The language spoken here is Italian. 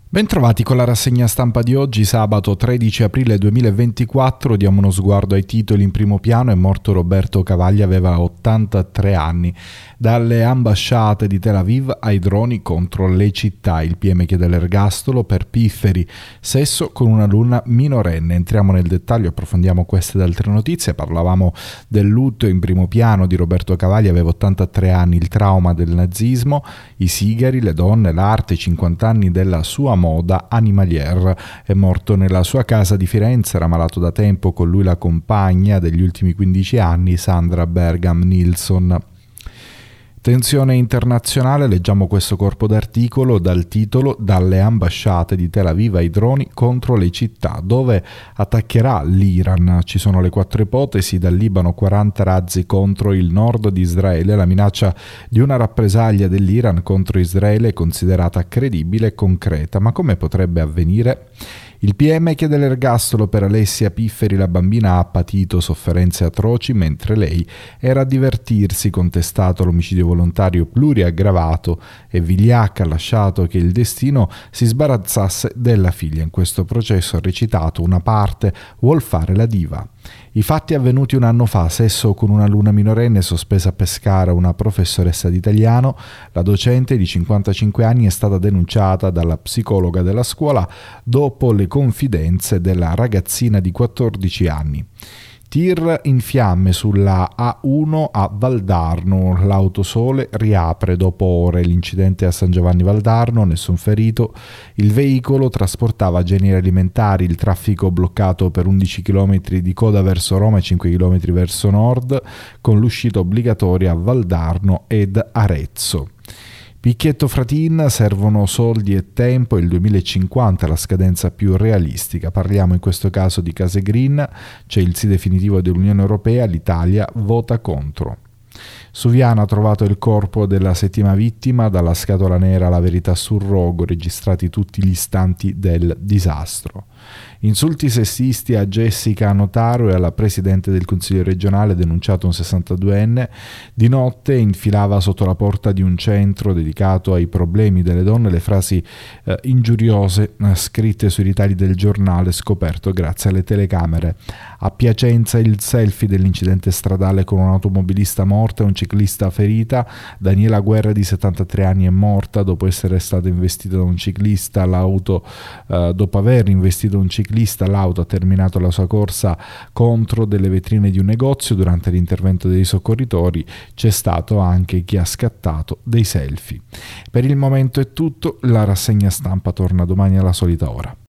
Bentrovati con la rassegna stampa di oggi, sabato 13 aprile 2024. Diamo uno sguardo ai titoli. In primo piano: è morto Roberto Cavaglia, aveva 83 anni. Dalle ambasciate di Tel Aviv ai droni contro le città. Il PM chiede l'ergastolo per pifferi, sesso con un'alunna minorenne. Entriamo nel dettaglio, approfondiamo queste ed altre notizie. Parlavamo del lutto in primo piano di Roberto Cavaglia, aveva 83 anni, il trauma del nazismo, i sigari, le donne, l'arte, i 50 anni della sua moda animalier. È morto nella sua casa di Firenze, era malato da tempo, con lui la compagna degli ultimi 15 anni, Sandra Bergam Nilsson. Tensione internazionale, leggiamo questo corpo d'articolo dal titolo "Dalle ambasciate di Tel Aviv ai droni contro le città", dove attaccherà l'Iran. Ci sono le 4 ipotesi: dal Libano 40 razzi contro il nord di Israele. La minaccia di una rappresaglia dell'Iran contro Israele è considerata credibile e concreta, ma come potrebbe avvenire? Il PM chiede l'ergastolo per Alessia Pifferi, la bambina ha patito sofferenze atroci mentre lei era a divertirsi, contestato l'omicidio volontario pluriaggravato e vigliacca, ha lasciato che il destino si sbarazzasse della figlia. In questo processo ha recitato una parte, vuol fare la diva. I fatti avvenuti un anno fa: sesso con una alunna minorenne, sospesa a Pescara una professoressa di italiano. La docente di 55 anni è stata denunciata dalla psicologa della scuola dopo le confidenze della ragazzina di 14 anni. Tir in fiamme sulla A1 a Valdarno, l'autosole riapre dopo ore. L'incidente a San Giovanni Valdarno, nessun ferito. Il veicolo trasportava generi alimentari, il traffico bloccato per 11 km di coda verso Roma e 5 km verso nord, con l'uscita obbligatoria a Valdarno ed Arezzo. Picchietto Fratin, servono soldi e tempo, il 2050 è la scadenza più realistica. Parliamo in questo caso di case green, c'è il sì definitivo dell'Unione Europea, l'Italia vota contro. Suviana ha trovato il corpo della 7ª vittima, dalla scatola nera alla verità sul rogo, registrati tutti gli istanti del disastro. Insulti sessisti a Jessica Notaro e alla presidente del Consiglio regionale, denunciato un 62enne. Di notte infilava sotto la porta di un centro dedicato ai problemi delle donne le frasi ingiuriose scritte sui ritagli del giornale, scoperto grazie alle telecamere. A Piacenza il selfie dell'incidente stradale con un'automobilista morta e un ciclista ferita. Daniela Guerra di 73 anni è morta dopo essere stata investita da un ciclista. Dopo aver investito un ciclista, l'auto ha terminato la sua corsa contro delle vetrine di un negozio. Durante l'intervento dei soccorritori c'è stato anche chi ha scattato dei selfie. Per il momento è tutto, la rassegna stampa torna domani alla solita ora.